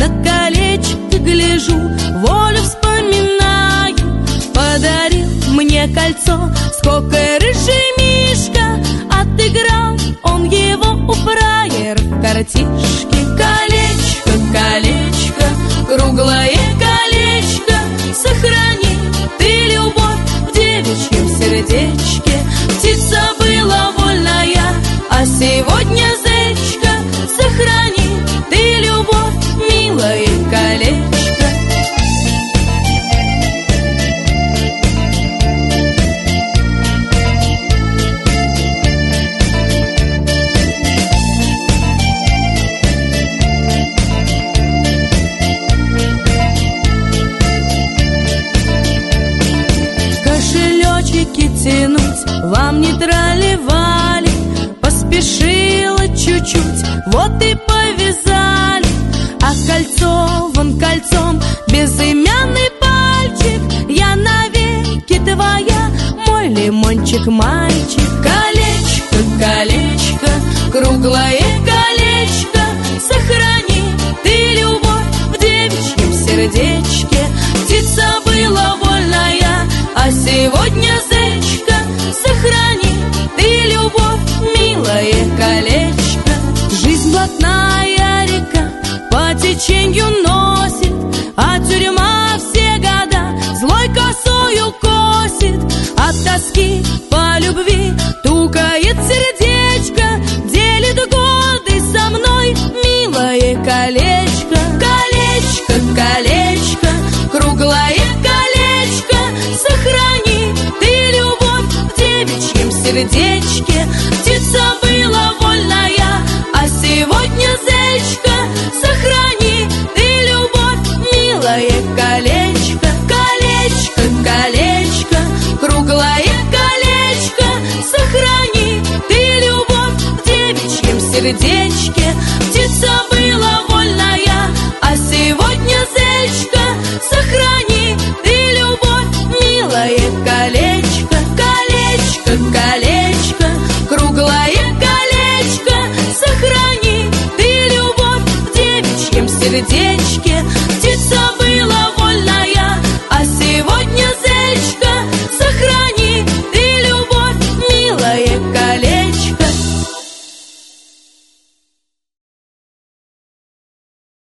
на колечко гляжу, волю вспоминаю. Подарил мне кольцо, сколько рыжий мишка, отыграл он его у фраера в картишке. Колечко, колечко, круглое колечко, сохрани ты любовь в девичьем сердечке. Птица была вольная, а сегодня зечка, сохрани ты любовь, милое колечко. Кошелечки тянуть вам не трали-вали, поспешила чуть-чуть, вот и повязали. А кольцо, вон кольцом, безымянный пальчик, я навеки твоя, мой лимончик-мальчик. Колечко, колечко, круглое колечко, сохрани ты любовь в девичьем сердечке. Птица была вольная, а сегодня зечка, сохрани ты любовь, милое колечко. Жизнь блатная река по теченью носит, а тюрьма все года злой косою косит. От тоски по любви тукает сердечко, делит годы со мной, милое колечко. Колечко, колечко, круглое колечко, сохрани ты любовь в девичьем сердечке. Птица была вольная, а сегодня зечка, сохрани ты любовь, милое колечко. Колечко, колечко, круглое колечко, сохрани ты любовь в девичьем сердечке. Птица была вольная, а сегодня зечка, сохрани ты любовь, милое колечко. Колечко, колечко, круглое колечко, сохрани ты любовь в девичьем сердечке.